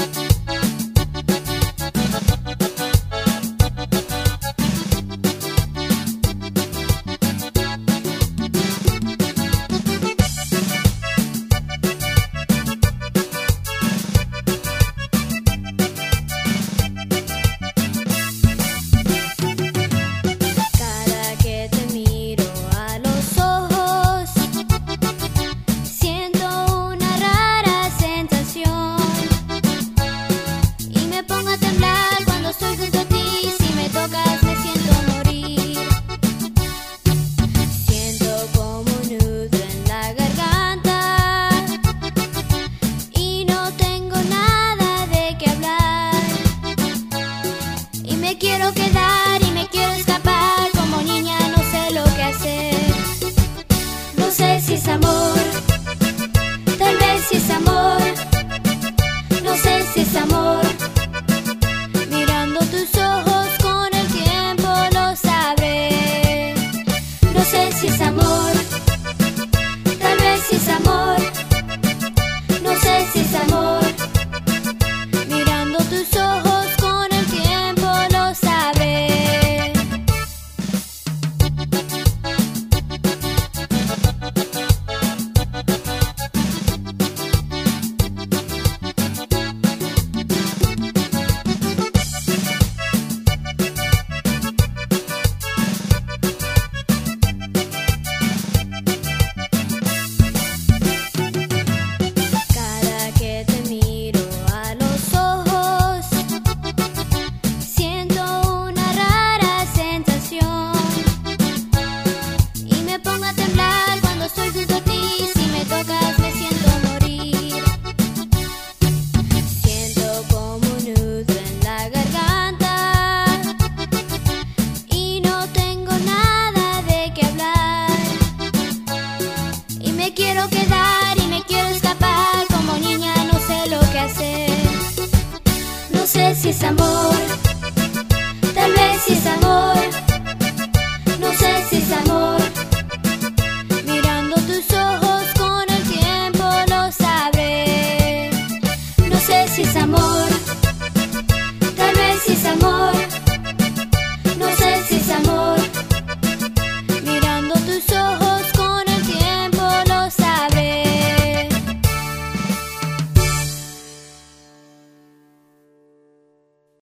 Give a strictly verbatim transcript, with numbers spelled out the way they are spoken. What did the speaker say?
quiero quedar y me quiero escapar. Como niña no sé lo que hacer. No sé si es amor, tal vez si es amor. No sé si es amor. Mirando tus ojos con el tiempo lo sabré. No sé si es amor, tal vez si es amor. No sé si es amor. Mirando tus ojos con el tiempo lo sabré. Cada que te miro a los ojos, siento una rara sensación y me pongo a temblar cuando estoy junto a ti. Si me tocas me siento morir. Siento como un nudo en la garganta y no tengo nada de qué hablar. Y me quiero quedar y me quiero escapar. Como niña no sé lo que hacer. No sé si es amor, tal vez si es amor.